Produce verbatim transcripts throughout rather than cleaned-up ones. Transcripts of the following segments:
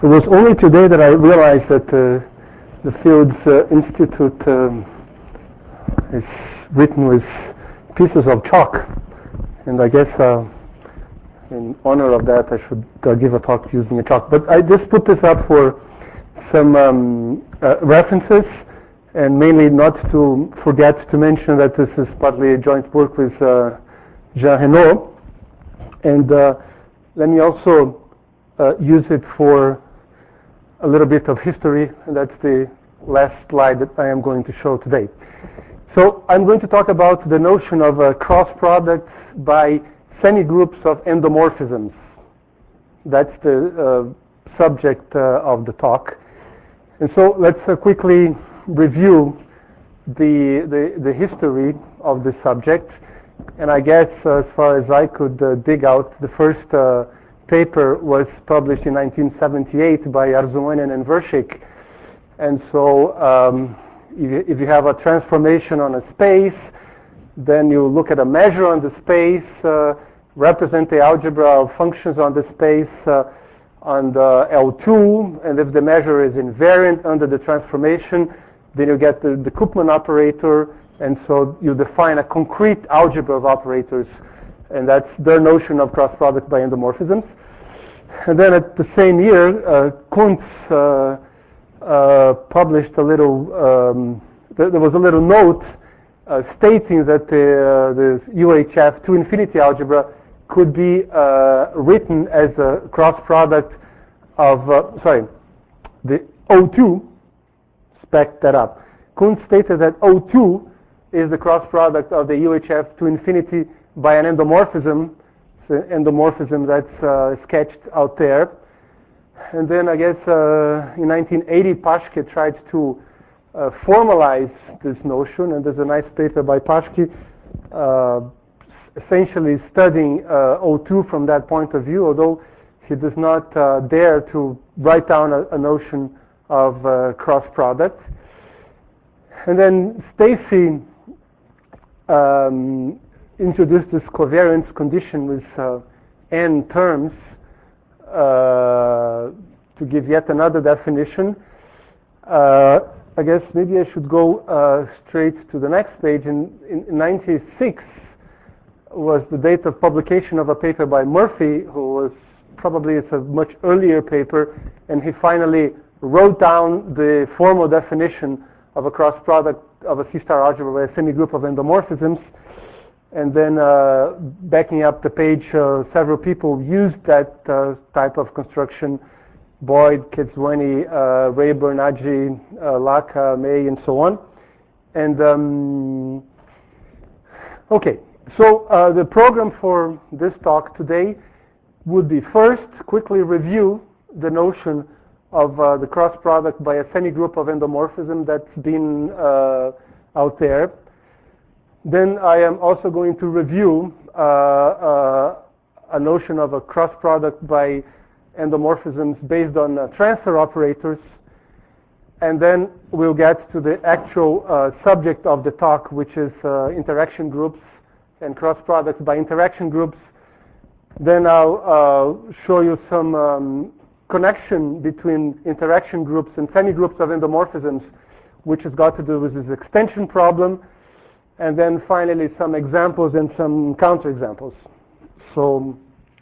It was only today that I realized that uh, the Fields uh, Institute um, is written with pieces of chalk, and I guess uh, in honor of that I should uh, give a talk using a chalk. But I just put this up for some um, uh, references, and mainly not to forget to mention that this is partly a joint work with uh, Jean Reynaud, and uh, let me also uh, use it for a little bit of history, and that's the last slide that I am going to show today. So I'm going to talk about the notion of uh, cross products by semi-groups of endomorphisms. That's the uh, subject uh, of the talk. And so let's uh, quickly review the, the, the history of the subject. And I guess uh, as far as I could uh, dig out, the first uh, paper was published in nineteen seventy-eight by Arzuinen and Vershik. And so um, if, if you have a transformation on a space, then you look at a measure on the space, uh, represent the algebra of functions on the space uh, on the L two, and if the measure is invariant under the transformation, then you get the, the Koopman operator, and so you define a concrete algebra of operators, and that's their notion of cross product by endomorphisms. And then at the same year, uh, Kuntz uh, uh, published a little, um, th- there was a little note uh, stating that the, uh, the U H F to infinity algebra could be uh, written as a cross product of, uh, sorry, the O two, spec that up. Kuntz stated that O two is the cross product of the U H F to infinity by an endomorphism, so endomorphism that's uh, sketched out there. And then I guess uh, in nineteen eighty, Paschke tried to uh, formalize this notion, and there's a nice paper by Paschke uh, essentially studying uh, O two from that point of view, although he does not uh, dare to write down a, a notion of uh, cross product. And then Stacy um, introduced this covariance condition with uh, n terms uh, to give yet another definition. Uh, I guess maybe I should go uh, straight to the next page. In, in, in ninety-six was the date of publication of a paper by Murphy, who was probably, it's a much earlier paper, and he finally wrote down the formal definition of a cross product of a C-star algebra by a semigroup of endomorphisms. And then uh, backing up the page, uh, several people used that uh, type of construction: Boyd, Kidzweni, uh, Rayburn, Aji, uh, Laka, May, and so on. And um, okay, so uh, the program for this talk today would be first quickly review the notion of uh, the cross product by a semigroup of endomorphism that's been uh, out there. Then I am also going to review uh, uh, a notion of a cross product by endomorphisms based on uh, transfer operators, and then we'll get to the actual uh, subject of the talk, which is uh, interaction groups and cross products by interaction groups. Then I'll uh, show you some um, connection between interaction groups and semigroups of endomorphisms, which has got to do with this extension problem. And then finally some examples and some counterexamples. So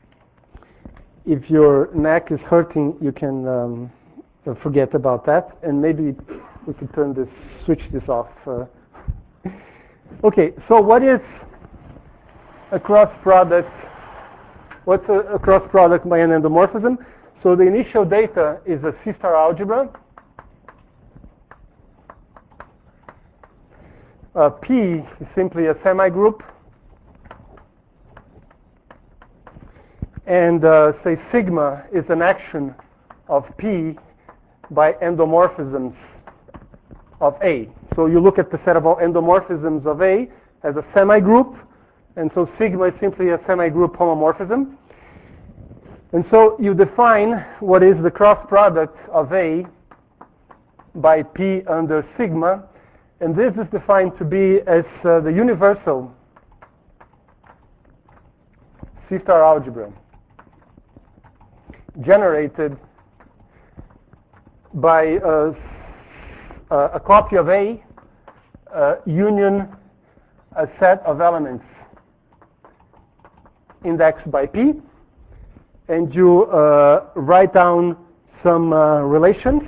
if your neck is hurting, you can um, forget about that, and maybe we could turn this, switch this off. Uh, okay, so what is a cross product? What's a, a cross product by an endomorphism? So the initial data is a C-star algebra. Uh, P is simply a semigroup, and uh, say sigma is an action of P by endomorphisms of A. So you look at the set of all endomorphisms of A as a semigroup, and so sigma is simply a semigroup homomorphism. And so you define what is the cross product of A by P under sigma. And this is defined to be as uh, the universal C-star algebra generated by uh, uh, a copy of A uh, union a set of elements indexed by P, and you uh, write down some uh, relations.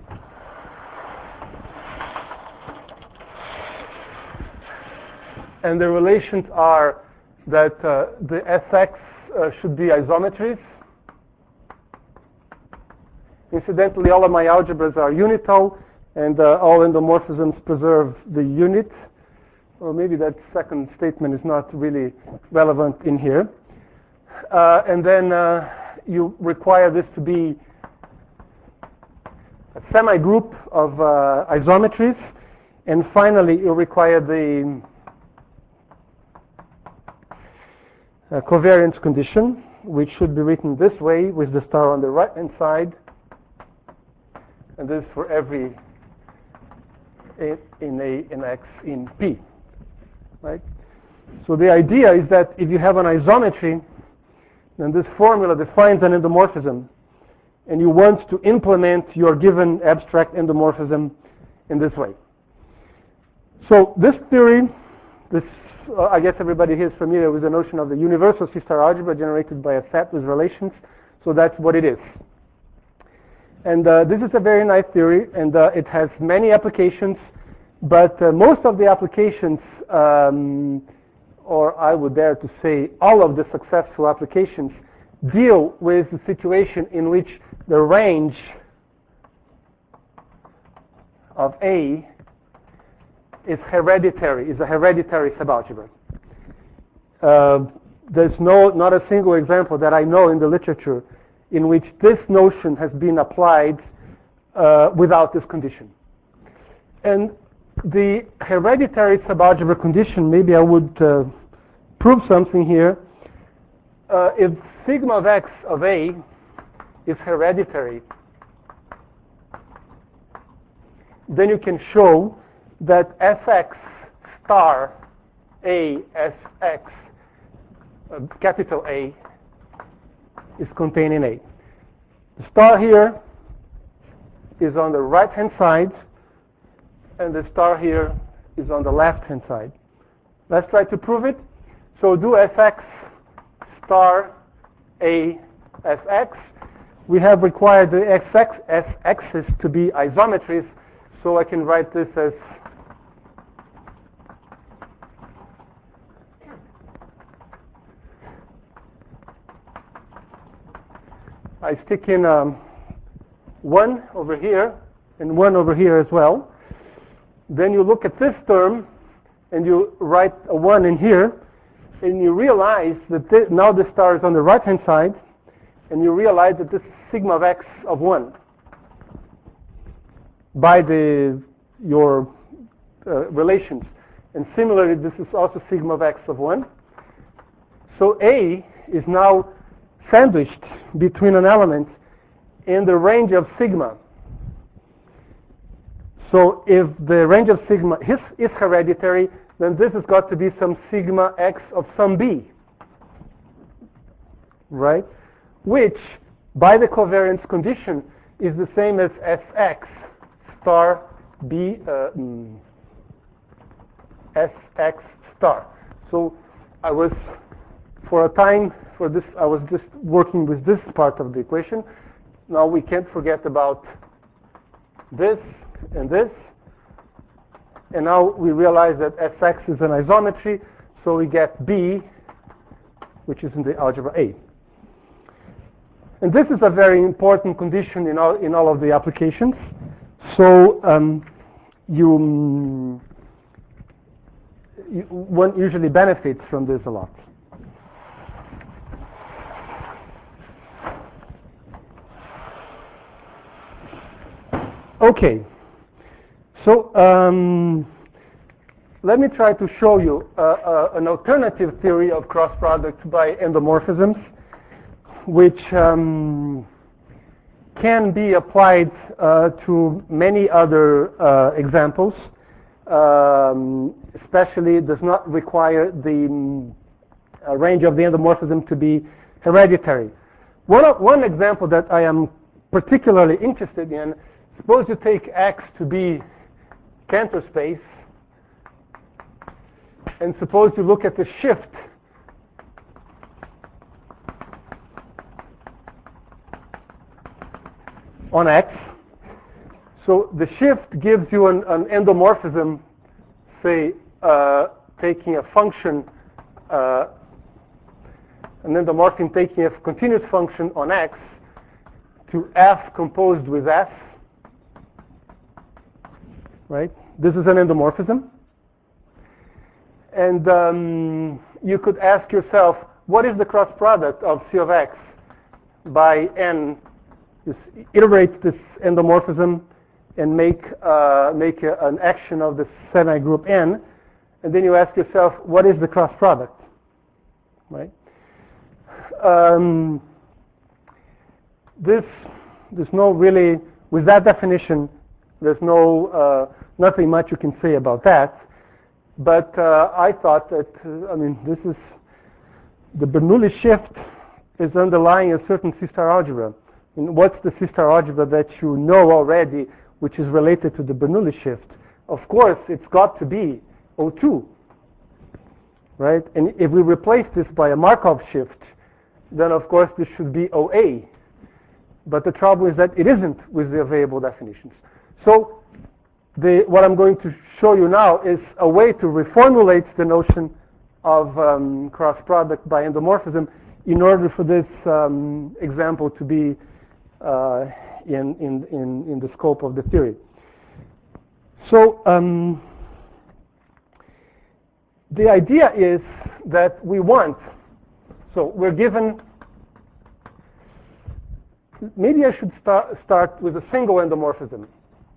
And the relations are that uh, the S X uh, should be isometries. Incidentally, all of my algebras are unital, and uh, all endomorphisms preserve the unit. Or maybe that second statement is not really relevant in here. Uh, and then uh, you require this to be a semi-group of uh, isometries. And finally, you require the uh, covariance condition, which should be written this way with the star on the right-hand side. And this for every A in A in X in P. Right? So the idea is that if you have an isometry, then this formula defines an endomorphism, and you want to implement your given abstract endomorphism in this way. So this theory, this uh, I guess everybody here is familiar with the notion of the universal C-star algebra generated by a set with relations. So that's what it is. And uh, this is a very nice theory, and uh, it has many applications, but uh, most of the applications, um, or I would dare to say all of the successful applications, deal with the situation in which the range of A is hereditary, is a hereditary subalgebra. Uh, there's no, not a single example that I know in the literature in which this notion has been applied uh, without this condition. And the hereditary subalgebra condition, maybe I would uh, prove something here. Uh, if sigma of x of A is hereditary, then you can show that S X star A S X, uh, capital A, is contained in A. The star here is on the right-hand side, and the star here is on the left-hand side. Let's try to prove it. So do S X star A S X. We have required the S X, S X's to be isometries, so I can write this as I stick in um, one over here and one over here as well. Then you look at this term and you write a one in here, and you realize that this, now the star is on the right hand side, and you realize that this is sigma of x of one by the your uh, relations. And similarly, this is also sigma of x of one. So A is now sandwiched between an element in the range of sigma. So if the range of sigma is, is hereditary, then this has got to be some sigma x of some b, right? Which, by the covariance condition, is the same as Sx star b uh, mm, Sx star. So I was, for a time, for this, I was just working with this part of the equation. Now we can't forget about this and this. And now we realize that Sx is an isometry, so we get B, which is in the algebra A. And this is a very important condition in all, in all of the applications. So um, you, you, one usually benefits from this a lot. Okay, so um, let me try to show you uh, uh, an alternative theory of cross products by endomorphisms, which um, can be applied uh, to many other uh, examples, um, especially does not require the uh, range of the endomorphism to be hereditary. One, one example that I am particularly interested in suppose you take X to be Cantor space, and suppose you look at the shift on X. So the shift gives you an, an endomorphism, say, uh, taking a function, uh, an endomorphism taking a continuous function on X to F composed with S, right? This is an endomorphism. And um, you could ask yourself, what is the cross product of C of X by N? Just iterate this endomorphism and make uh, make a, an action of the semi-group N, and then you ask yourself, what is the cross product, right? Um, this there's no really with that definition. There's no uh, nothing much you can say about that. But uh, I thought that uh, I mean this is the Bernoulli shift is underlying a certain C-star algebra. And what's the C-star algebra that you know already, which is related to the Bernoulli shift? Of course, it's got to be O two, right? And if we replace this by a Markov shift, then of course this should be O A. But the trouble is that it isn't with the available definitions. So the, what I'm going to show you now is a way to reformulate the notion of um, cross product by endomorphism in order for this um, example to be uh, in, in, in, in the scope of the theory. So um, the idea is that we want, so we're given, maybe I should start, start with a single endomorphism.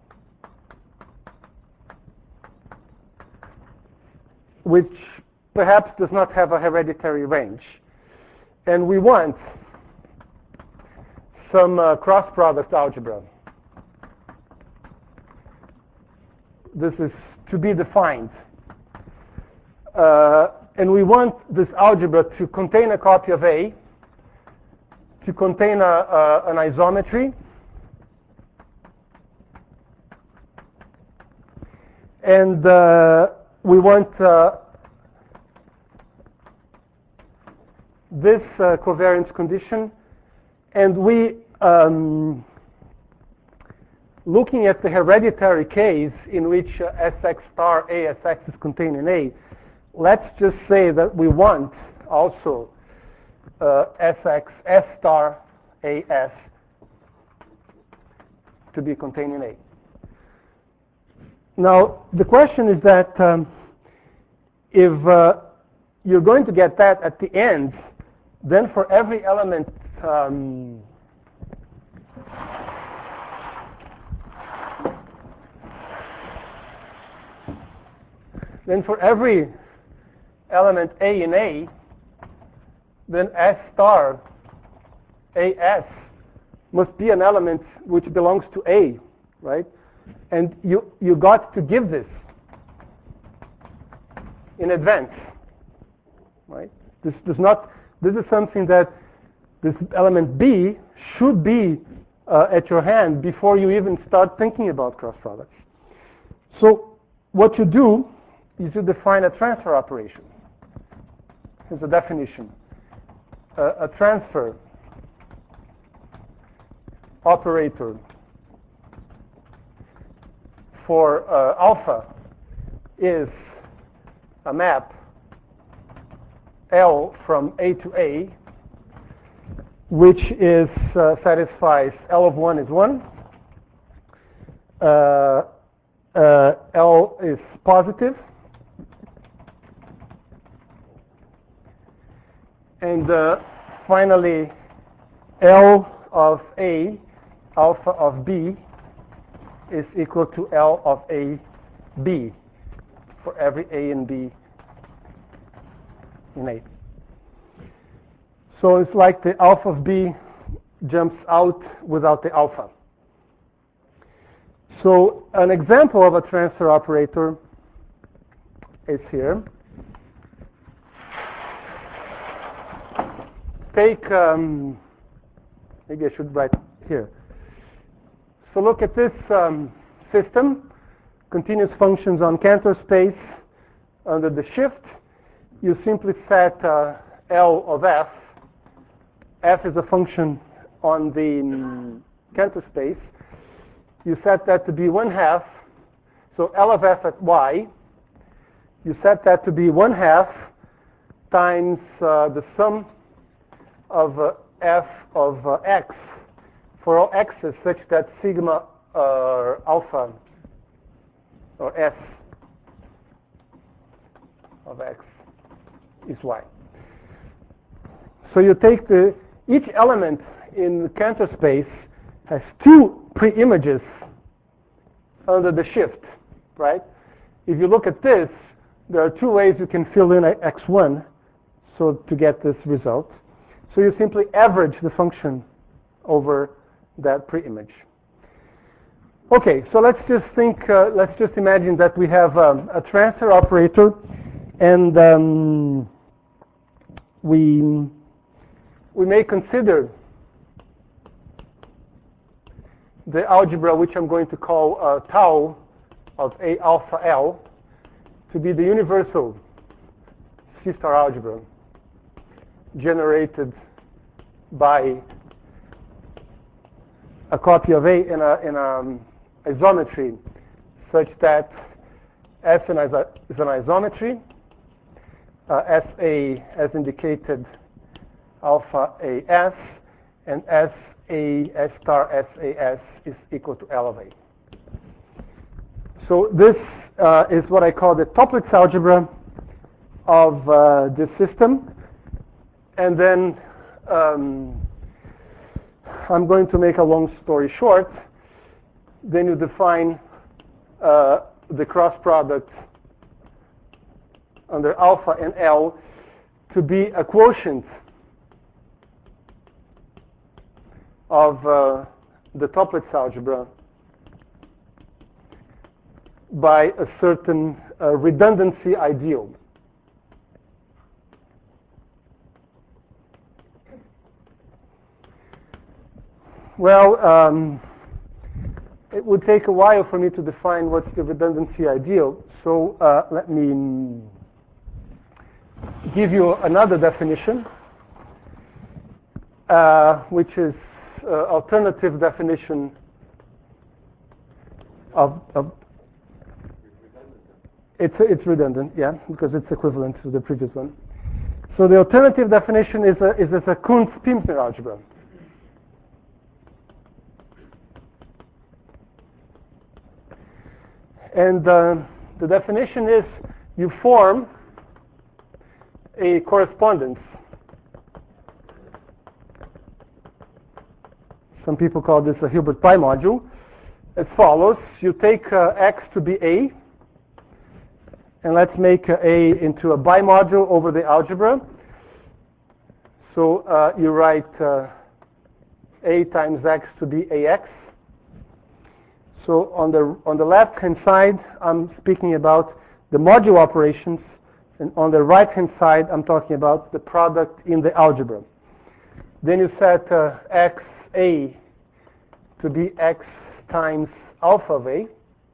Which perhaps does not have a hereditary range. And we want some uh, cross-product algebra. This is to be defined. Uh, and we want this algebra to contain a copy of A, to contain a, a, an isometry, and uh, we want uh, this uh, covariance condition, and we, um, looking at the hereditary case in which uh, Sx star A Sx is contained in A, let's just say that we want also uh, Sx S star A S to be contained in A. Now, the question is that um, if uh, you're going to get that at the end, then for every element um, then for every element A in A, then S star A S must be an element which belongs to A, right? And you, you got to give this in advance, right? This does not, this is something that this element B should be uh, at your hand before you even start thinking about cross products. So what you do is you define a transfer operation. Here's a definition. Uh, a transfer operator for uh, alpha is a map L from A to A, which is uh, satisfies L of one is one, uh, uh, L is positive, and uh, finally L of A, alpha of B, is equal to L of A, B, for every A and B in A. So it's like the alpha of B jumps out without the alpha. So an example of a transfer operator is here. Take, um, maybe I should write here. So look at this um, system, continuous functions on Cantor space under the shift. You simply set uh, L of f. F is a function on the um, Cantor space. You set that to be one half. So L of f at y, you set that to be one half times uh, the sum of uh, f of uh, x for all x's such that sigma uh, alpha or s of x is y. So you take the, each element in the Cantor space has two pre-images under the shift, right? If you look at this, there are two ways you can fill in x one so to get this result. So you simply average the function over that pre-image. Okay, so let's just think, uh, let's just imagine that we have um, a transfer operator, and um, we, we may consider the algebra, which I'm going to call uh, tau of A alpha L, to be the universal C-star algebra generated by a copy of A in a in a um, isometry such that S is an isometry, uh, S A as indicated alpha A S, and S A S star S A S is equal to L of A. So this uh, is what I call the Toeplitz algebra of uh, this system. And then um, I'm going to make a long story short. Then you define uh, the cross product under alpha and L to be a quotient of uh, the Toeplitz algebra by a certain uh, redundancy ideal. Well, um, it would take a while for me to define what's the redundancy ideal. So uh, let me give you another definition, uh, which is uh, alternative definition of, of it's it's redundant, yeah, because it's equivalent to the previous one. So the alternative definition is a, is as a Kuntz-Pimsner algebra. And uh, the definition is you form a correspondence. Some people call this a Hilbert pi module. As follows: you take uh, X to be A, and let's make uh, A into a bimodule over the algebra. So uh, you write uh, A times X to be A X. So on the on the left-hand side, I'm speaking about the module operations, and on the right-hand side, I'm talking about the product in the algebra. Then you set uh, X A to be X times alpha of A,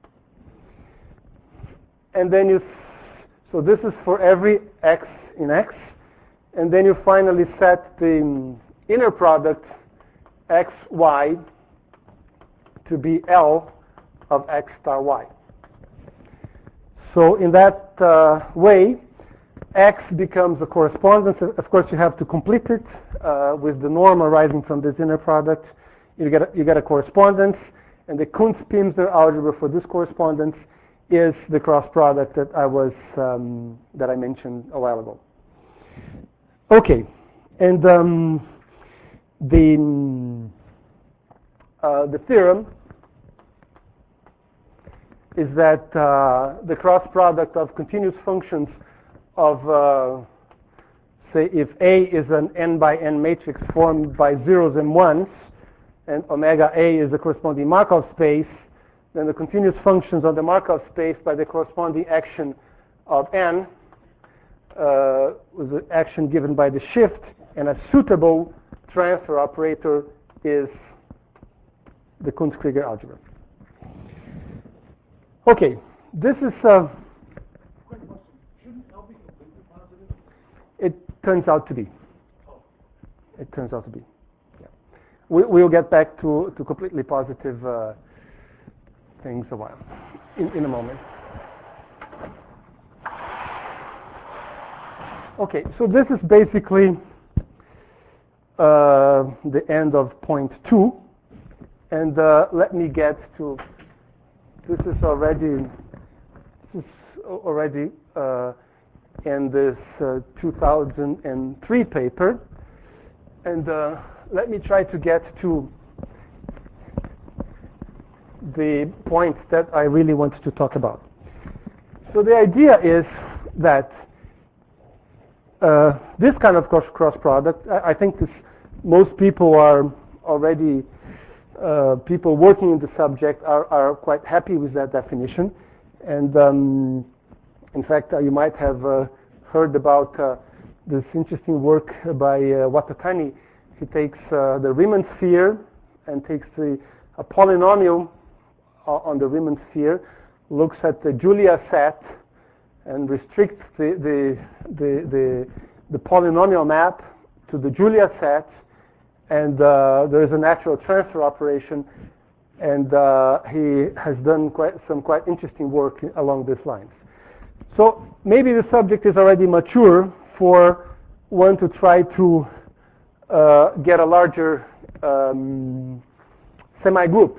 and then you. So this is for every X in X, and then you finally set the inner product X Y to be L of X star Y. So in that uh, way, X becomes a correspondence. Of course, you have to complete it uh, with the norm arising from this inner product. You get a, you get a correspondence, and the Kuntz-Pimsner algebra for this correspondence is the cross product that I was um, that I mentioned a while ago. Okay, and um, the uh, the theorem is that uh, the cross product of continuous functions of, uh, say, if A is an n by n matrix formed by zeros and ones, and omega A is the corresponding Markov space, then the continuous functions of the Markov space by the corresponding action of n uh, was the action given by the shift, and a suitable transfer operator is the Kunz-Krieger algebra. Okay, this is. Uh, Quick question. Shouldn't L be completely positive? it turns out to be. Oh. It turns out to be. Yeah. We, we'll get back to, to completely positive uh, things a while, in, in a moment. Okay, so this is basically uh, the end of point two, and uh, let me get to. This is already. This is already uh, in this uh, two thousand three paper, and uh, let me try to get to the point that I really want to talk about. So the idea is that uh, this kind of cross, cross product, I, I think this, most people are already, uh, people working in the subject are, are quite happy with that definition. And um, in fact, uh, you might have uh, heard about uh, this interesting work by uh, Watatani. He takes uh, the Riemann sphere and takes the, a polynomial on the Riemann sphere, looks at the Julia set, and restricts the, the, the, the, the polynomial map to the Julia set, and uh, there is a natural transfer operation, and uh, he has done quite, some quite interesting work along these lines. So maybe the subject is already mature for one to try to uh, get a larger um, semigroup.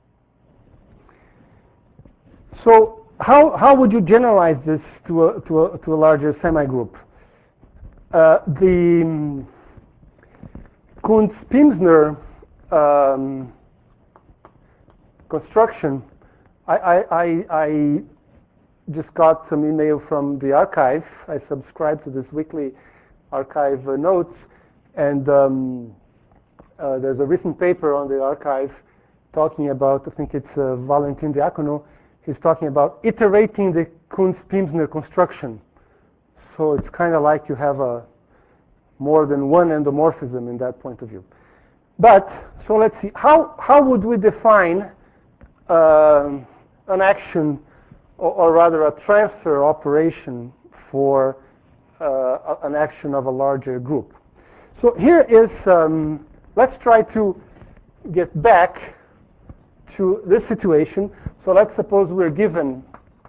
So how, how would you generalize this to a, to a, to a larger semigroup? Uh, the Kunz-Pimsner um, construction, I, I, I, I just got some email from the archive. I subscribe to this weekly archive uh, notes, and um, uh, there's a recent paper on the archive talking about, I think it's uh, Valentin Diacono. He's talking about iterating the Kunz-Pimsner construction. So it's kind of like you have a more than one endomorphism in that point of view. But, so let's see, how, how would we define uh, an action, or, or rather a transfer operation for uh, an action of a larger group? So here is, um, let's try to get back to this situation. So let's suppose we're given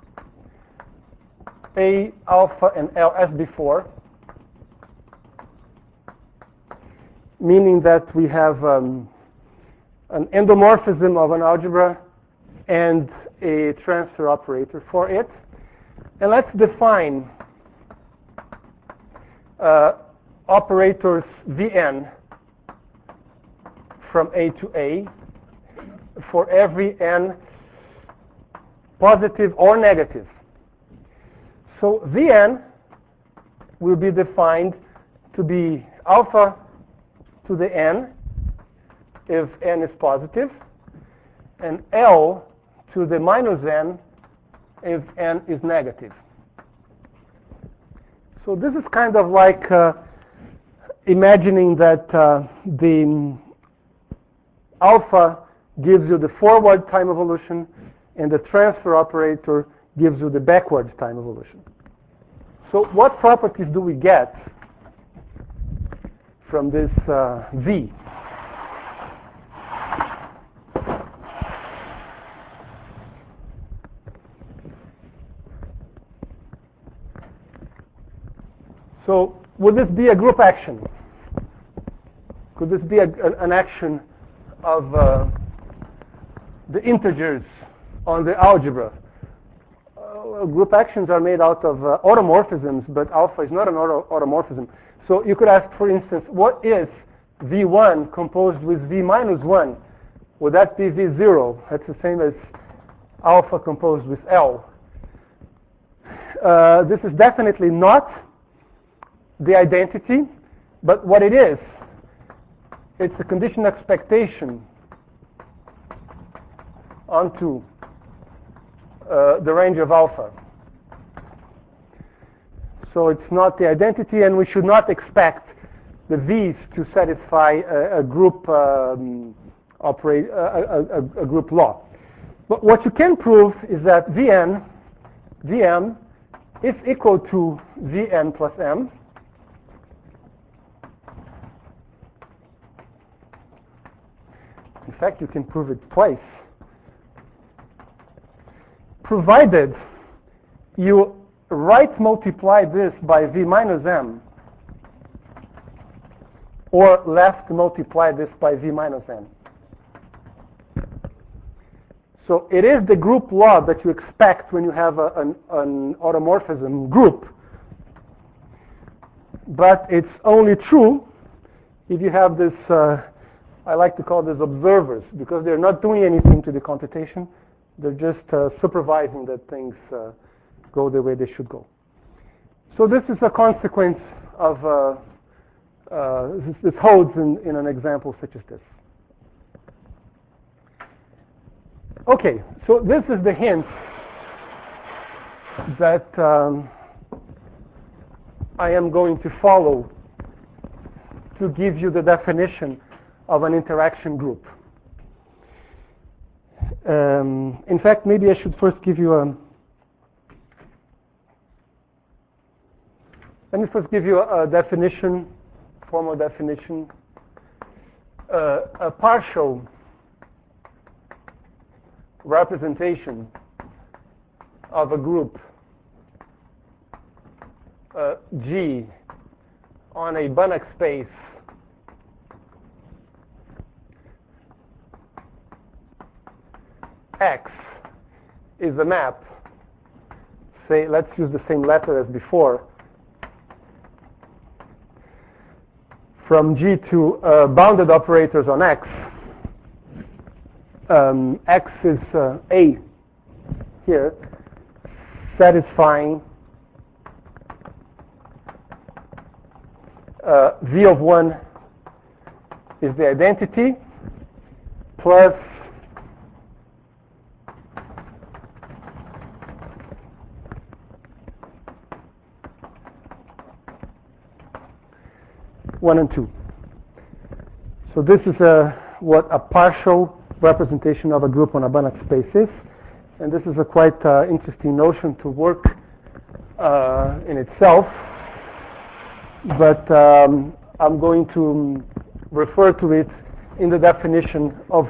A, alpha, and L as before, meaning that we have um, an endomorphism of an algebra and a transfer operator for it. And let's define uh, operators Vn from A to A for every n positive or negative. So Vn will be defined to be alpha to the n if n is positive, and L to the minus n if n is negative. So this is kind of like uh, imagining that uh, the alpha gives you the forward time evolution, and the transfer operator gives you the backward time evolution. So what properties do we get from this uh, V? So would this be a group action? Could this be a, an action of uh, the integers on the algebra? Uh, group actions are made out of uh, automorphisms, but alpha is not an auto automorphism. So you could ask, for instance, what is V one composed with V minus one? Would that be V zero? That's the same as alpha composed with L. Uh, this is definitely not the identity, but what it is, it's a condition expectation onto uh, the range of alpha. So it's not the identity, and we should not expect the V's to satisfy a, a group um, operate a, a, a group law. But what you can prove is that Vn, Vm is equal to Vn plus m. In fact, you can prove it twice, provided you right multiply this by V minus m, or left multiply this by V minus n. So it is the group law that you expect when you have a, an, an automorphism group, but it's only true if you have this, uh, I like to call this observers, because they're not doing anything to the computation. They're just uh, supervising that things uh, go the way they should go. So this is a consequence of, uh, uh, this, this holds in, in an example such as this. Okay, so this is the hint that um, I am going to follow to give you the definition of an interaction group. Um, in fact, maybe I should first give you a let me first give you a, a definition, formal definition, uh, a partial representation of a group uh, G on a Banach space X is a map, say, let's use the same letter as before, from G to uh, bounded operators on X. Um, X is uh, A here, satisfying uh, V of one is the identity plus one and two. So this is a, what a partial representation of a group on a Banach space is. And this is a quite uh, interesting notion to work uh, in itself. But um, I'm going to refer to it in the definition of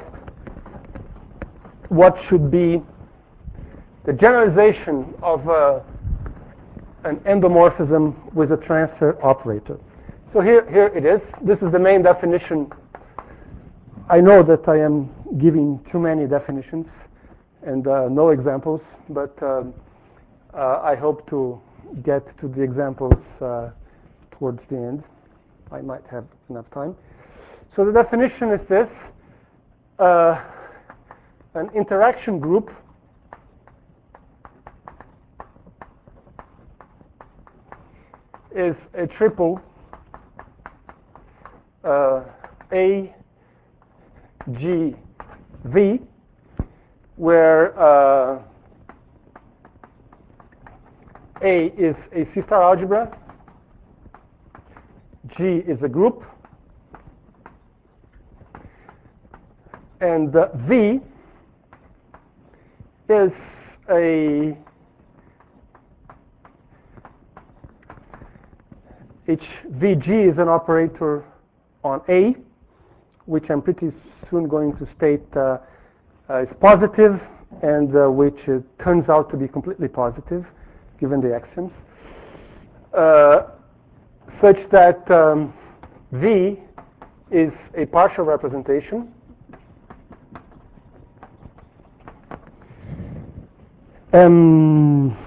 what should be the generalization of uh, an endomorphism with a transfer operator. So here, here it is. This is the main definition. I know that I am giving too many definitions and uh, no examples, but um, uh, I hope to get to the examples uh, towards the end. I might have enough time. So the definition is this. Uh, an interaction group is a triple uh, A, G, V, where uh, A is a C-star algebra, G is a group, and uh, V is a H V G is an operator on A, which I'm pretty soon going to state uh, uh, is positive, and uh, which uh, turns out to be completely positive, given the axioms, uh, such that um, V is a partial representation. Um,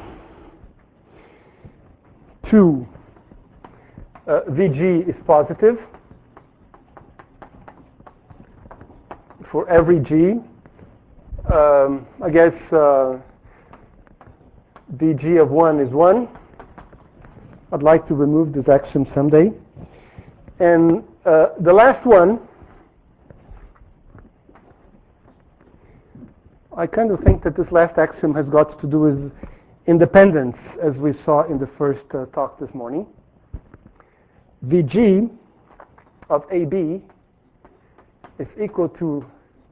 two, uh, V G is positive for every G. Um, I guess uh, V G of one is one. I'd like to remove this axiom someday. And uh, the last one, I kind of think that this last axiom has got to do with independence, as we saw in the first uh, talk this morning. V G of A B is equal to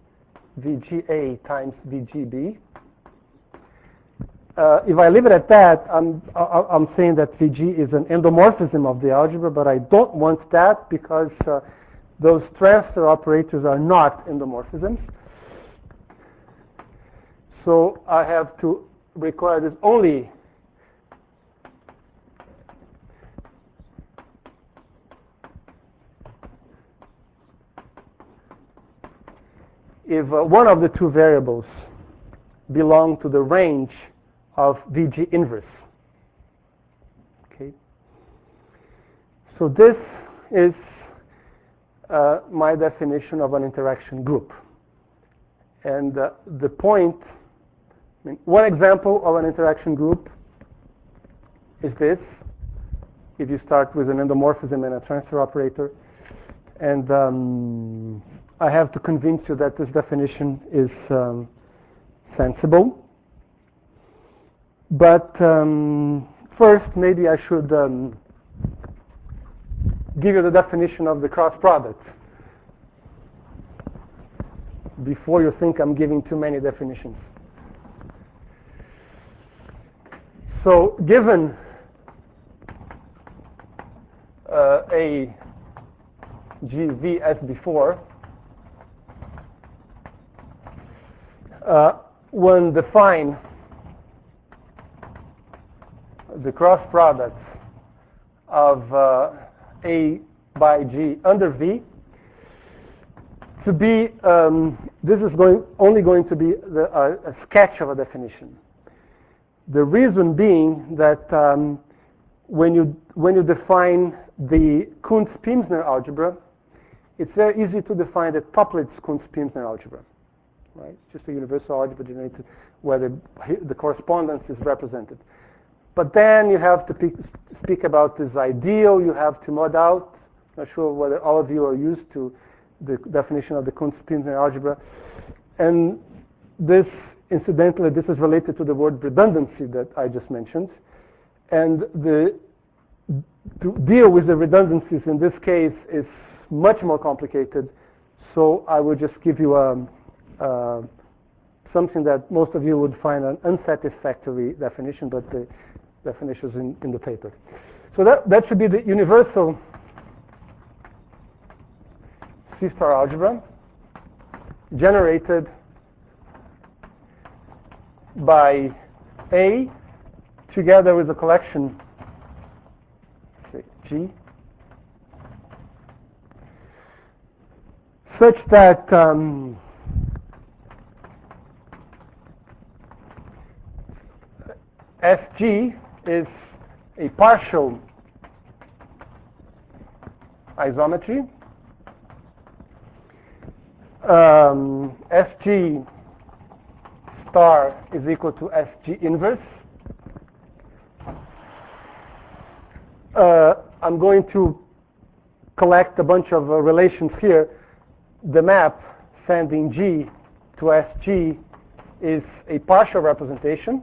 V G A times V G B. Uh, if I leave it at that, I'm, I'm saying that V G is an endomorphism of the algebra, but I don't want that because uh, those transfer operators are not endomorphisms. So I have to require this only if uh, one of the two variables belong to the range of V G inverse. Okay. So this is uh, my definition of an interaction group. And uh, the point, I mean, one example of an interaction group is this. If you start with an endomorphism and a transfer operator, and um, I have to convince you that this definition is um, sensible. But um, first, maybe I should um, give you the definition of the cross product before you think I'm giving too many definitions. So given uh, a G V as before, uh, one define the cross product of uh, A by G under V to be, um, this is going only going to be the, uh, a sketch of a definition. The reason being that um, when you when you define the Kuntz-Pimsner algebra, it's very easy to define the Toeplitz-Kuntz-Pimsner algebra, right? It's just a universal algebra generated where the, the correspondence is represented. But then you have to pick, speak about this ideal, you have to mod out. Not sure whether all of you are used to the definition of the Kuntz-Pimsner algebra. And this, incidentally, this is related to the word redundancy that I just mentioned. And the, to deal with the redundancies in this case is much more complicated. So I will just give you a, a, something that most of you would find an unsatisfactory definition, but the definitions in, in the paper. So that, that should be the universal C-star algebra generated by A together with a collection, say, G, such that um, S G is a partial isometry. Um, S G star is equal to S G inverse. Uh, I'm going to collect a bunch of uh, relations here. The map sending G to S G is a partial representation.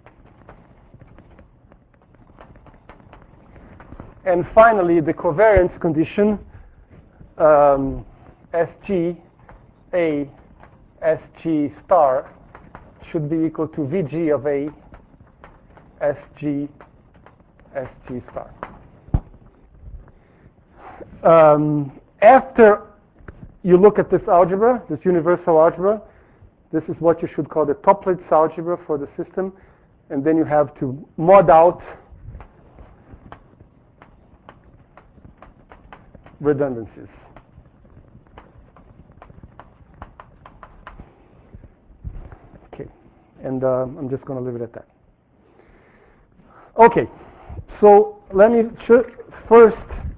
And finally, the covariance condition, um, S G A S G star should be equal to V G of A S G S G star. Um, after you look at this algebra, this universal algebra, this is what you should call the Toeplitz algebra for the system, and then you have to mod out redundancies. Okay, and uh, I'm just going to leave it at that. Okay, so let me sh- first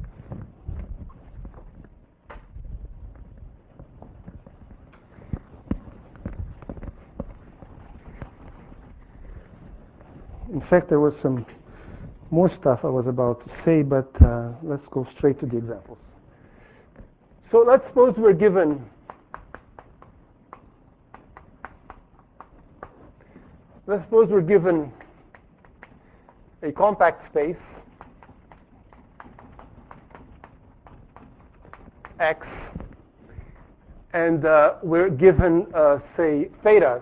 in fact, there was some more stuff I was about to say, but uh, let's go straight to the examples. So let's suppose we're given let's suppose we're given a compact space X, and uh, we're given, uh, say, theta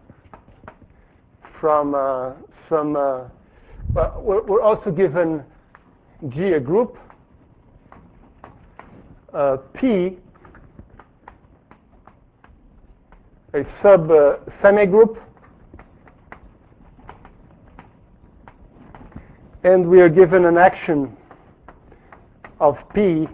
from uh, some, uh, well, we're, we're also given G, a group, uh, P, a sub uh, semigroup, and we are given an action of P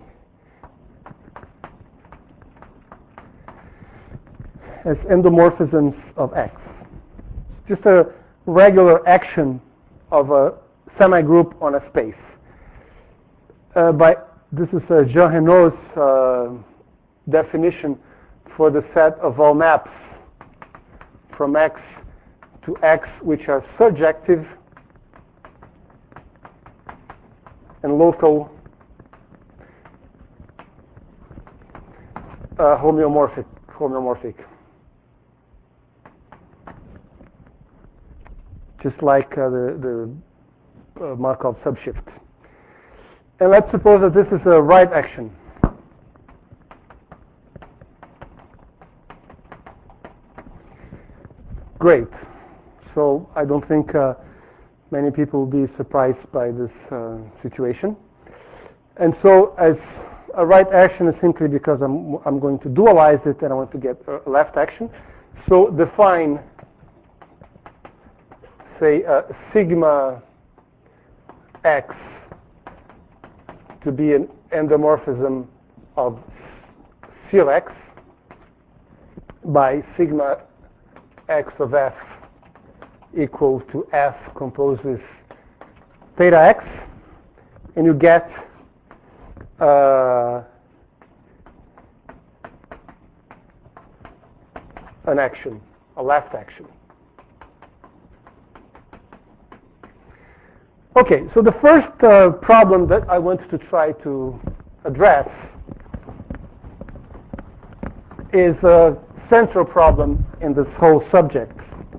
as endomorphisms of X. Just a regular action of a semigroup on a space. Uh, by this is uh, Jean Reynaud's uh, definition for the set of all maps from X to X which are surjective and local uh, homeomorphic. homeomorphic. Just like uh, the, the uh, Markov subshift. And let's suppose that this is a right action. Great. So I don't think uh, many people will be surprised by this uh, situation. And so as a right action is simply because I'm, I'm going to dualize it and I want to get a left action. So define, say, uh, sigma X to be an endomorphism of C of X by sigma X of F equal to F composes theta X, and you get uh, an action, a left action. Okay, so the first uh, problem that I want to try to address is a central problem in this whole subject.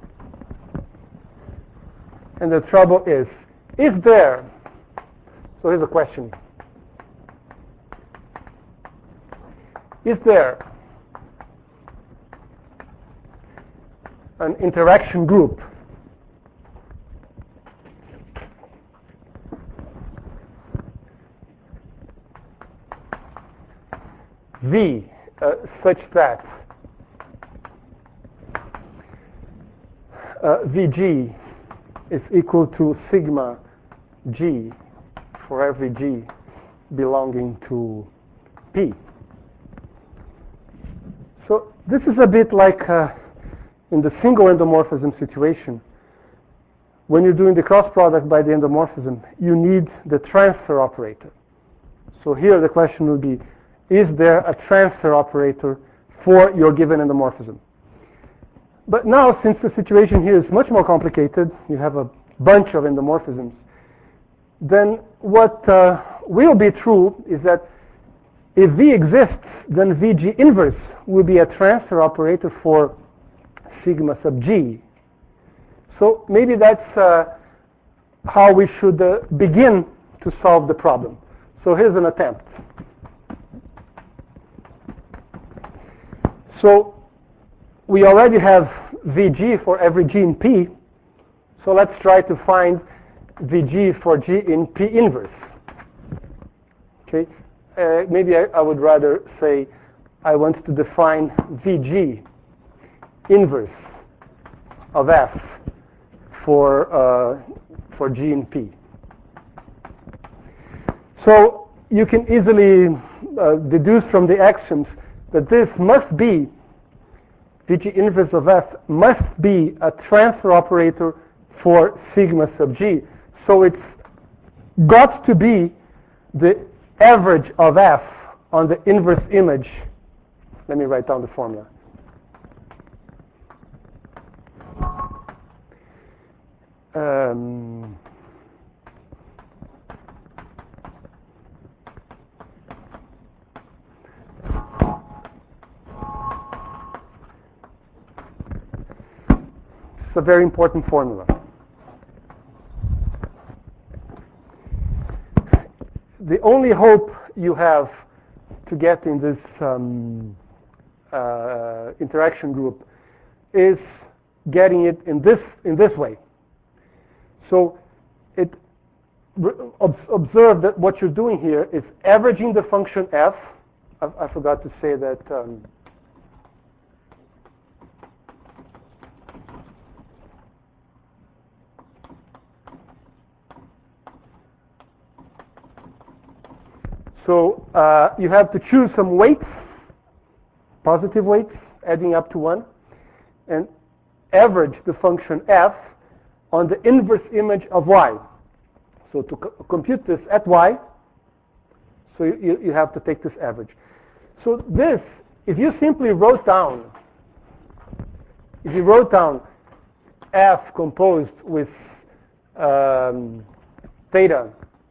And the trouble is, is there, so here's a question, is there an interaction group V uh, such that uh, V G is equal to sigma G for every G belonging to P. So this is a bit like uh, in the single endomorphism situation. When you're doing the cross product by the endomorphism, you need the transfer operator. So here the question would be, is there a transfer operator for your given endomorphism? But now, since the situation here is much more complicated, you have a bunch of endomorphisms, then what uh, will be true is that if V exists, then V G inverse will be a transfer operator for sigma sub G. So maybe that's uh, how we should uh, begin to solve the problem. So here's an attempt. So we already have V G for every G in P. So let's try to find V G for G in P inverse. Okay. Uh, maybe I, I would rather say I want to define V G inverse of F for uh, for G in P. So you can easily uh, deduce from the axioms that this must be, V G inverse of F must be a transfer operator for sigma sub G. So it's got to be the average of F on the inverse image. Let me write down the formula. Um, It's a very important formula. The only hope you have to get in this um, uh, interaction group is getting it in this in this way. So it observe that what you're doing here is averaging the function f. I, I forgot to say that um, so uh, you have to choose some weights, positive weights, adding up to one, and average the function f on the inverse image of y. So to co compute this at y, so you, you have to take this average. So this, if you simply wrote down, if you wrote down f composed with um, theta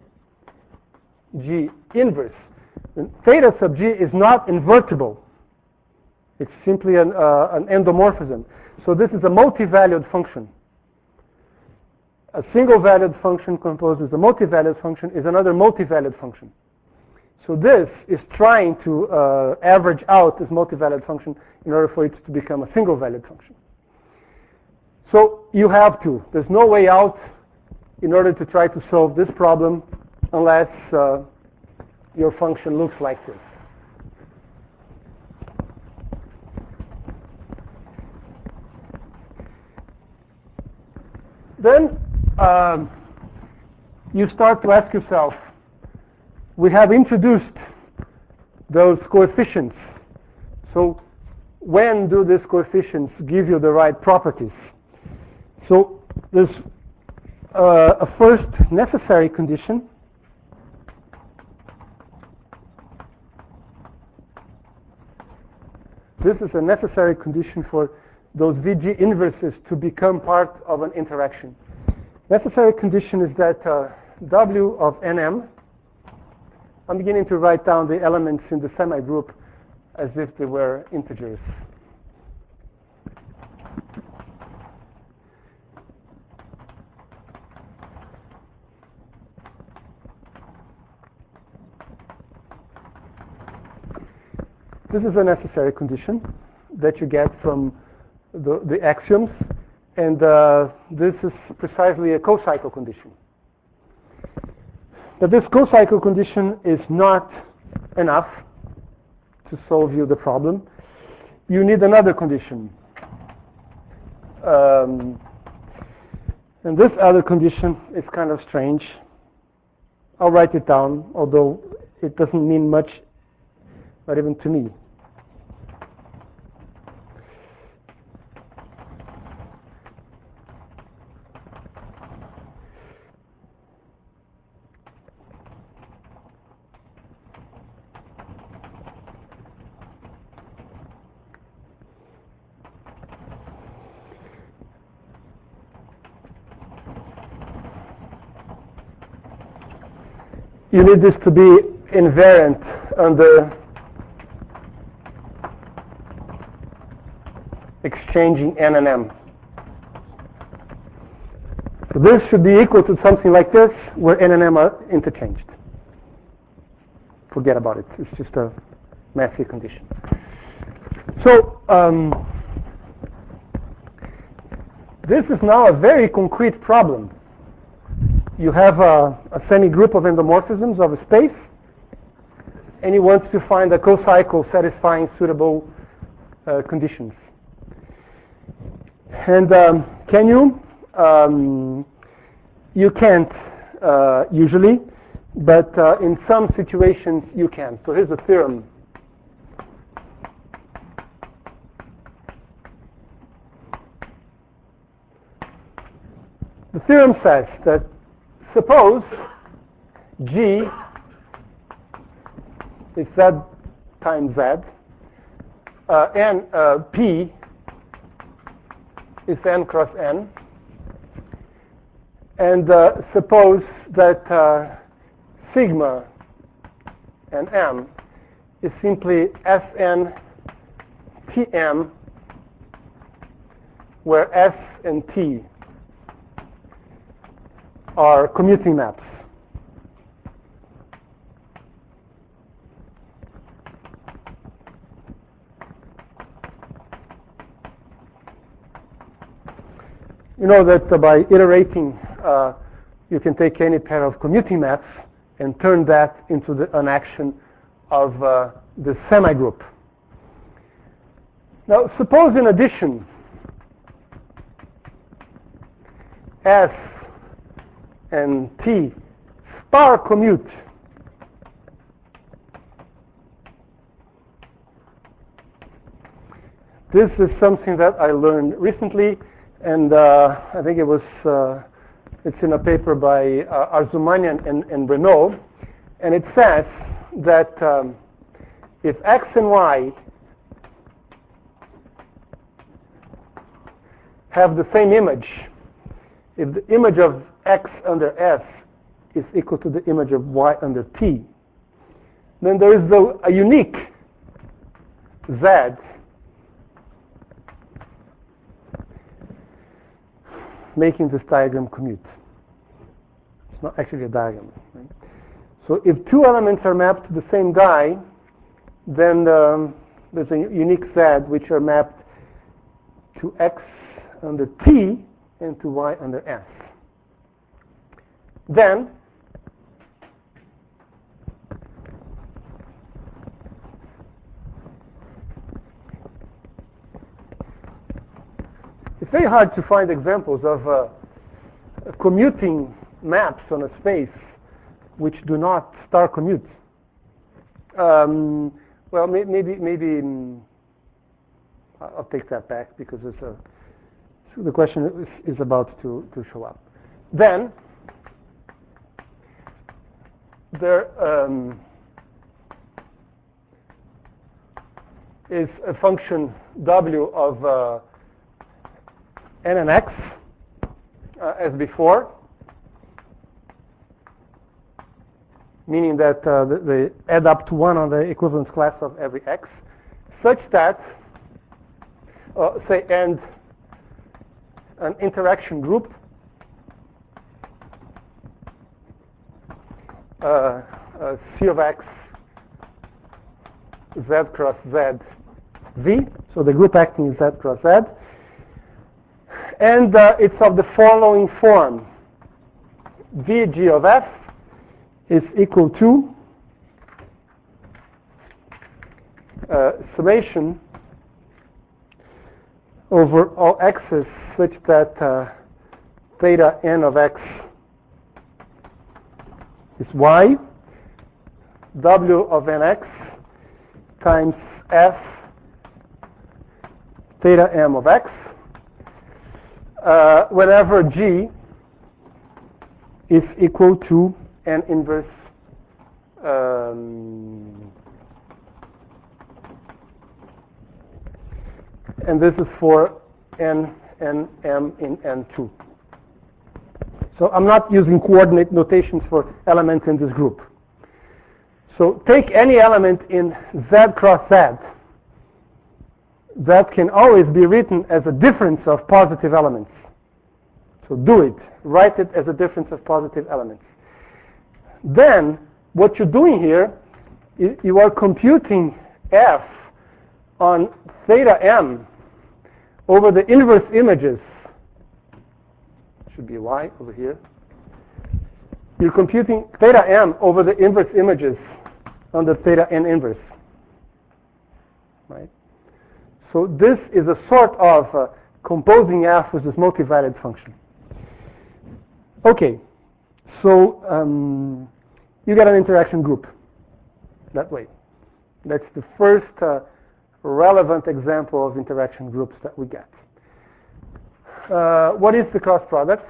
g inverse, then theta sub g is not invertible. It's simply an, uh, an endomorphism. So this is a multi-valued function. A single-valued function composed with a multi-valued function is another multi-valued function. So this is trying to uh, average out this multi-valued function in order for it to become a single-valued function. So you have to. There's no way out in order to try to solve this problem unless uh, your function looks like this. Then um, you start to ask yourself, we have introduced those coefficients. So when do these coefficients give you the right properties? So there's uh, a first necessary condition. This is a necessary condition for those V G inverses to become part of an interaction. Necessary condition is that uh, W of N M, I'm beginning to write down the elements in the semi-group as if they were integers. This is a necessary condition that you get from the, the axioms, and uh, this is precisely a co-cycle condition. But this co-cycle condition is not enough to solve you the problem. You need another condition. Um, and this other condition is kind of strange. I'll write it down, although it doesn't mean much, not even to me. You need this to be invariant under exchanging N and M. So this should be equal to something like this, where N and M are interchanged. Forget about it. It's just a messy condition. So um, this is now a very concrete problem. You have a, a semi-group of endomorphisms of a space, and you want to find a co-cycle satisfying suitable uh, conditions. And um, can you? Um, you can't uh, usually, but uh, in some situations you can. So here's a theorem. The theorem says that suppose G is Z times Z, uh, and uh, P is N cross N, and uh, suppose that uh, sigma and M is simply S N P M, where S and T are commuting maps. You know that uh, by iterating, uh, you can take any pair of commuting maps and turn that into the, an action of uh, the semigroup. Now, suppose in addition, S and T star commute This is something that I learned recently, and uh, I think it was, uh, it's in a paper by uh, Arzoumanian and, and Renault, and it says that um, if X and Y have the same image, if the image of X under S is equal to the image of Y under T, then there is the, a unique Z making this diagram commute. It's not actually a diagram. Right? So if two elements are mapped to the same guy, then um, there's a unique Z which are mapped to X under T and to Y under S. Then it's very hard to find examples of uh, commuting maps on a space which do not star commute. Um, well, may, maybe maybe um, I'll take that back because it's a, so the question is, is about to, to show up. Then there um, is a function W of uh, N and X uh, as before, meaning that uh, they add up to one on the equivalence class of every X, such that, uh, say, and an interaction group uh, uh, C of X Z cross Z V, so the group acting is Z cross Z, and uh, it's of the following form. V G of F is equal to uh, summation over all x's such that uh, theta n of x is y, W of nx times f theta m of x, uh, whenever G is equal to an inverse um, and this is for n and m in N two. So I'm not using coordinate notations for elements in this group. So take any element in Z cross Z that can always be written as a difference of positive elements. So do it. Write it as a difference of positive elements. Then what you're doing here, you are computing F on theta m over the inverse images. Should be Y over here. You're computing theta m over the inverse images on the theta n inverse. Right? So this is a sort of uh, composing F with this multivariate function. Okay, so um, you get an interaction group that way. That's the first uh, relevant example of interaction groups that we get. Uh, what is the cross product?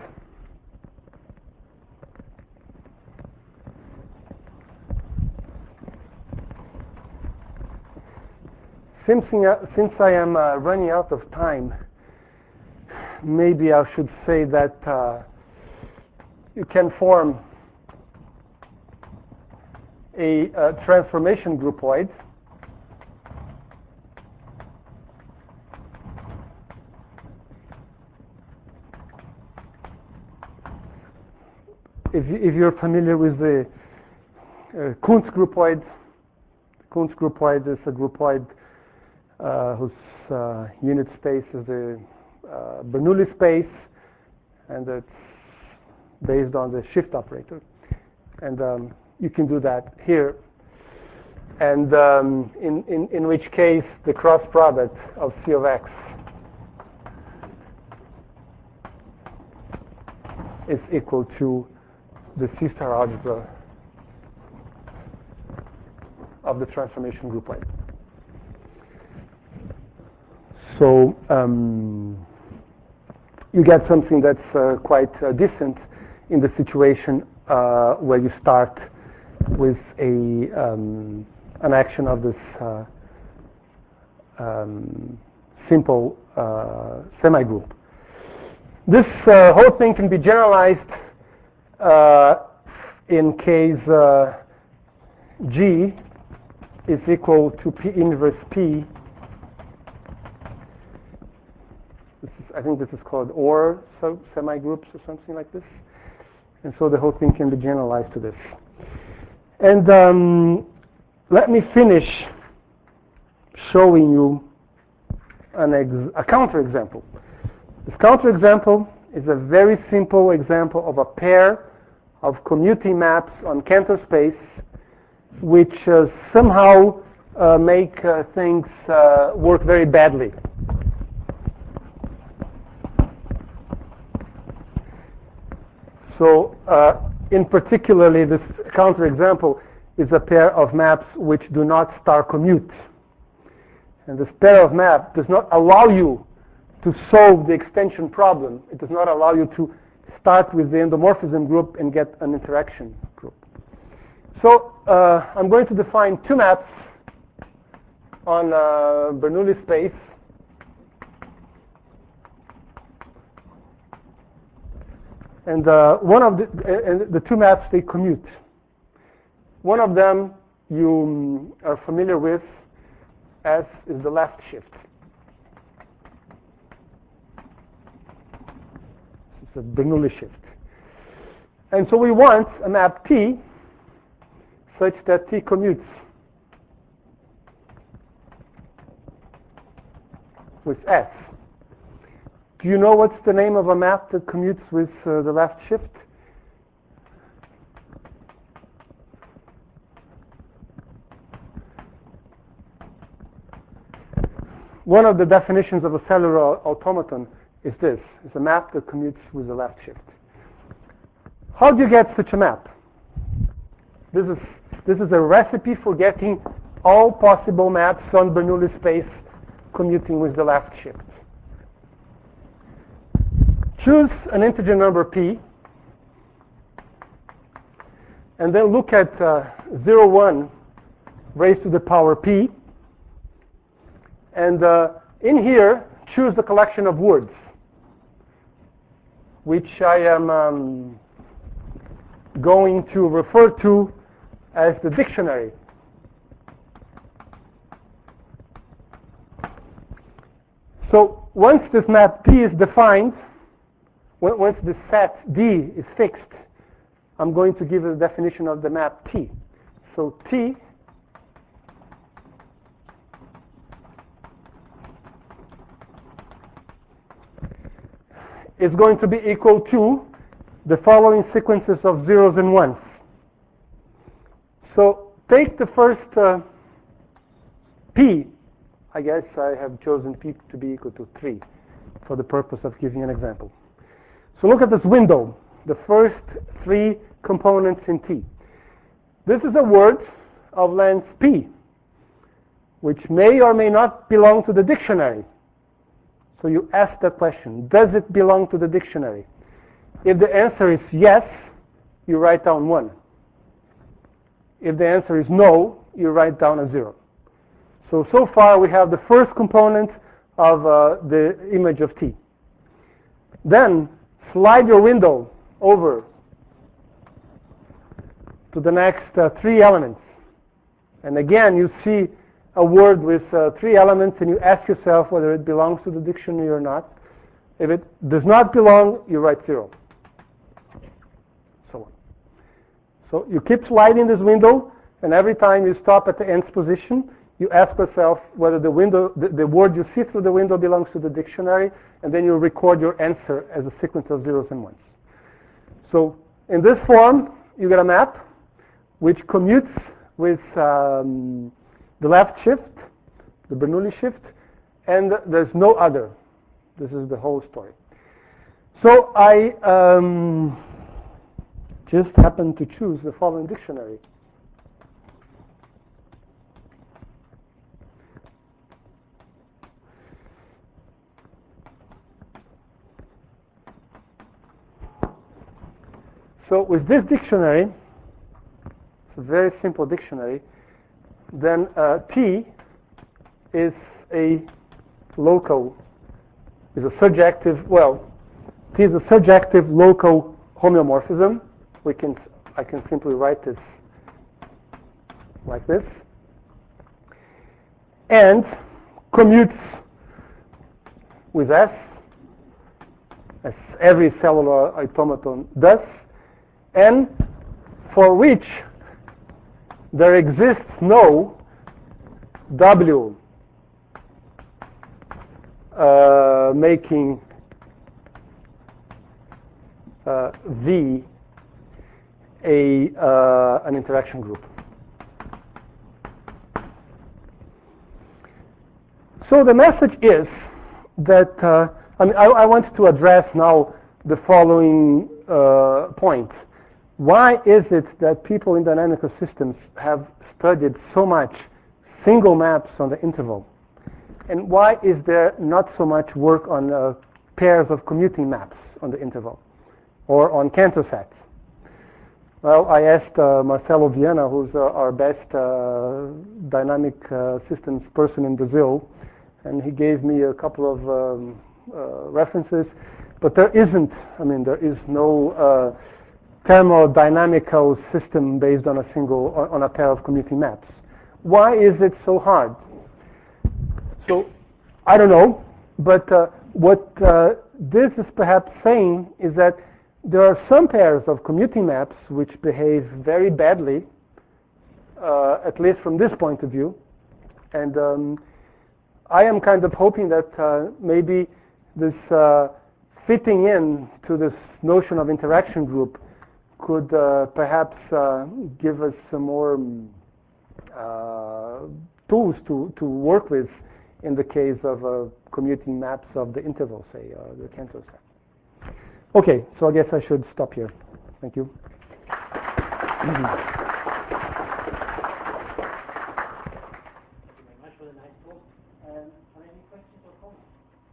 Since, since I am uh, running out of time, maybe I should say that uh, you can form a, a transformation groupoid if, you, if you're familiar with the uh, Kunz groupoid. Kunz groupoid is a groupoid uh, whose uh, unit space is the uh, Bernoulli space, and it's based on the shift operator. And um, you can do that here. And um, in, in, in which case, the cross product of C of x is equal to the C star algebra of the transformation group Y. So um, you get something that's uh, quite uh, decent in the situation uh, where you start with a um, an action of this uh, um, simple uh, semigroup. This uh, whole thing can be generalized uh, in case uh, G is equal to P inverse P. This is, I think this is called OR sub semigroups or something like this. And so the whole thing can be generalized to this. And um, let me finish showing you an ex a counterexample. This counterexample is a very simple example of a pair of commuting maps on Cantor space which uh, somehow uh, make uh, things uh, work very badly. So uh, in particularly, this counterexample is a pair of maps which do not star commute. And this pair of maps does not allow you to solve the extension problem. It does not allow you to start with the endomorphism group and get an interaction group. So uh, I'm going to define two maps on uh, Bernoulli space. And uh, one of the, uh, the two maps, they commute. One of them you are familiar with as is the left shift. It's a Bernoulli shift. And so we want a map T such that T commutes with S. Do you know what's the name of a map that commutes with uh, the left shift? One of the definitions of a cellular automaton is this. It's a map that commutes with the left shift. How do you get such a map? This is, this is a recipe for getting all possible maps on Bernoulli space commuting with the left shift. Choose an integer number p, and then look at uh, zero, one raised to the power p. And uh, in here, choose the collection of words, which I am um, going to refer to as the dictionary. So once this map P is defined, once the set D is fixed, I'm going to give a definition of the map T. So T is going to be equal to the following sequences of zeros and ones. So take the first uh, P. I guess I have chosen P to be equal to three for the purpose of giving an example. So look at this window, the first three components in T. This is a word of length P, which may or may not belong to the dictionary. So you ask that question, does it belong to the dictionary? If the answer is yes, you write down one. If the answer is no, you write down a zero. So, so far we have the first component of uh, the image of T. Then slide your window over to the next uh, three elements. And again, you see a word with uh, three elements, and you ask yourself whether it belongs to the dictionary or not. If it does not belong, you write zero. So on. So you keep sliding this window, and every time you stop at the nth position, you ask yourself whether the window, the, the word you see through the window belongs to the dictionary, and then you record your answer as a sequence of zeros and ones. So in this form, you get a map which commutes with um, the left shift, the Bernoulli shift, and there's no other. This is the whole story. So I um, just happened to choose the following dictionary. So with this dictionary, it's a very simple dictionary, then uh, T is a local, is a surjective, well, T is a surjective local homeomorphism. We can, I can simply write this like this. And commutes with S, as every cellular automaton does, and for which there exists no W uh, making uh, V a uh, an interaction group. So the message is that uh, I mean I, I want to address now the following uh, point. Why is it that people in dynamical systems have studied so much single maps on the interval? And why is there not so much work on uh, pairs of commuting maps on the interval or on Cantor sets? Well, I asked uh, Marcelo Viana, who's uh, our best uh, dynamic uh, systems person in Brazil, and he gave me a couple of um, uh, references, but there isn't, I mean, there is no uh, thermodynamical system based on a single, on a pair of commuting maps. Why is it so hard? So, I don't know, but uh, what uh, this is perhaps saying is that there are some pairs of commuting maps which behave very badly, uh, at least from this point of view, and um, I am kind of hoping that uh, maybe this uh, fitting in to this notion of interaction group could uh, perhaps uh, give us some more uh, tools to, to work with in the case of uh, commuting maps of the interval, say, uh, the Cantor set. Okay, so I guess I should stop here. Thank you. Mm-hmm. Thank you very much for the nice talk. Um, are there any questions or comments?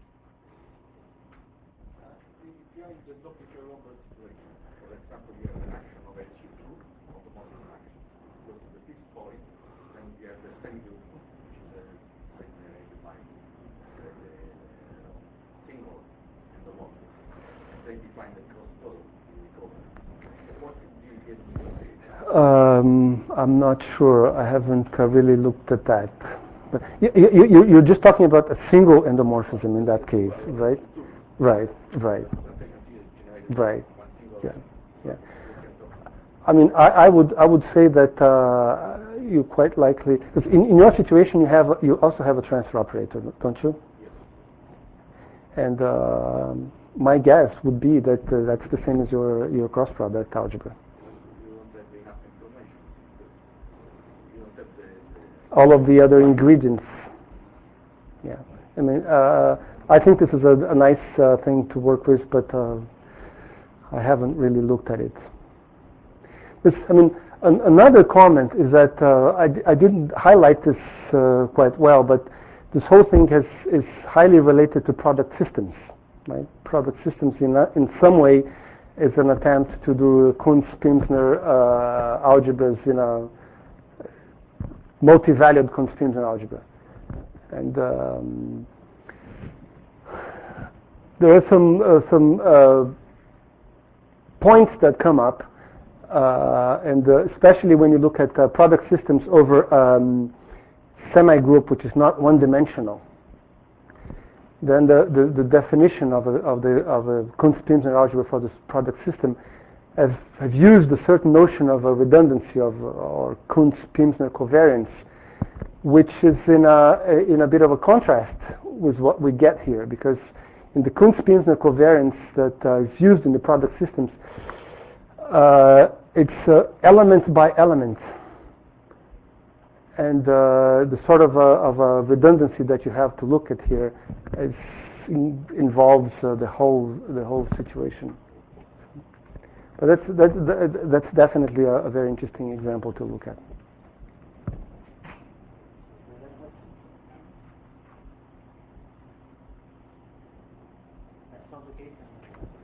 Uh, if you are in the Doppler-Lambert situation, for example, you have an action of H U two, automorphism action, goes to the fixed point, then you have the single, which is a like uh, defined the, the uh, single and the long. They define the cross product, the cover. What do you get in your case? Um, I'm not sure. I haven't uh, really looked at that. But you, you, you, you're just talking about a single endomorphism in that case, right? Right, right, right. Yeah, yeah. I mean, I, I would, I would say that uh, you quite likely, because in, in your situation you have, you also have a transfer operator, don't you? Yes. And uh, my guess would be that uh, that's the same as your your cross product algebra. You don't have enough information. You don't have the, the All of the other ingredients. Yeah, I mean, uh, I think this is a, a nice uh, thing to work with, but uh, I haven't really looked at it. This, I mean, an, another comment is that uh, I, d- I didn't highlight this uh, quite well, but this whole thing has, is highly related to product systems. Right? Product systems, in a, in some way, is an attempt to do Kunz-Pimsner uh, algebras in a multi-valued Kunz-Pimsner algebra. And um, there are some uh, some uh, points that come up, uh, and uh, especially when you look at uh, product systems over um, semi-group which is not one-dimensional. Then the, the, the definition of a of the of a Kunz-Pimsner algebra for this product system has, has used a certain notion of a redundancy of or Kunz-Pimsner covariance, which is in a, in a bit of a contrast with what we get here, because in the Kunz-Pfinsner covariance that uh, is used in the product systems, uh, it's uh, element by element, and uh, the sort of a, of a redundancy that you have to look at here is in, involves uh, the whole the whole situation. But that's that's that's definitely a, a very interesting example to look at. That's complicated.